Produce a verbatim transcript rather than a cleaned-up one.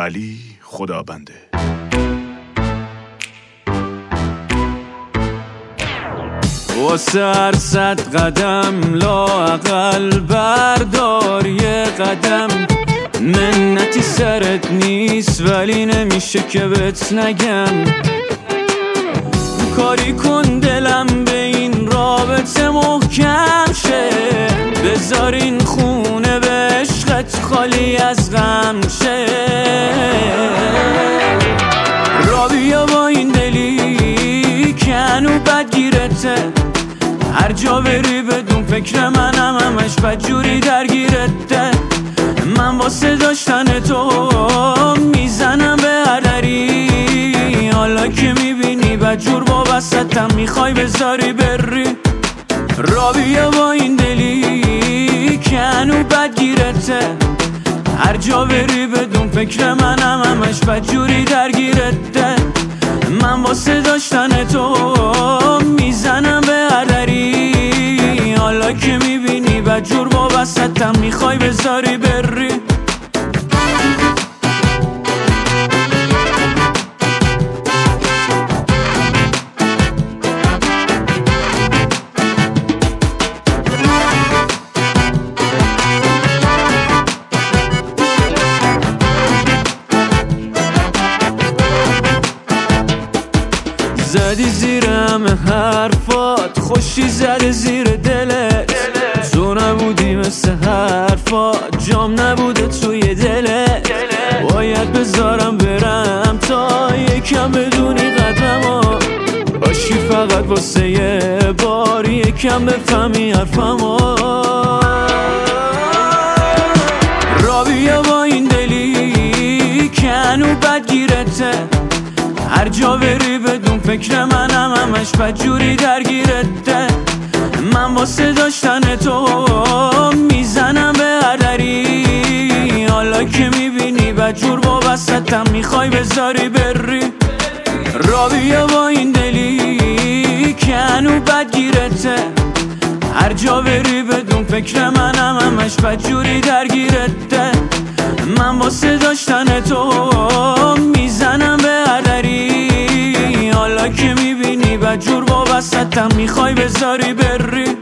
علی خدابنده. واسه هر صد قدم لااقل بردار یه قدم. منتی سرت نیست ولی نمیشه که بهت نگم. کاری کن دلم به این رابطه محکم شه. بذار این خونه به عشقت خالی از غم شه. را بیا با این دلی که هنو بدگیرته. هر جا بری بدون فکر منم همش بدجوری درگیرته. من واسه داشتن تو میزنم به هر دری. حالا که میبینی بدجور با وسطم میخوای بذاری بری. را بیا با این دلی که هنو بدگیرته. هر جا بری بدون فکر منم همش بدجوری درگیرته. من واسه داشتن تو میزنم به هر دری. حالا که میبینی بدجور با وسطم میخوای بذاری بری. زدی زیر همه حرفات، خوشی زده زیر دلت. تو نبودی مثل حرفات، جام نبوده توی دلت. باید بذارم برم تا یکم بدونی قدرمو. باشی فقط واسه یه بار یکم بفهمی حرفمو. را بیا با این دلی که هنو بدگیرته. هر جا بری بدون فکر منم همش بدجوری درگیرته. من واسه داشتن تو میزنم به هر دری. حالا که میبینی بدجور با وسطم میخوای بذاری بری. را بیا با این دلی که هنو بدگیرته. هر جا بری بدون فکر منم همش بدجوری درگیرته. من واسه داشتن تو میزنم به هر دری. حالا که میبینی بدجور با وسطم میخوای بذاری بری.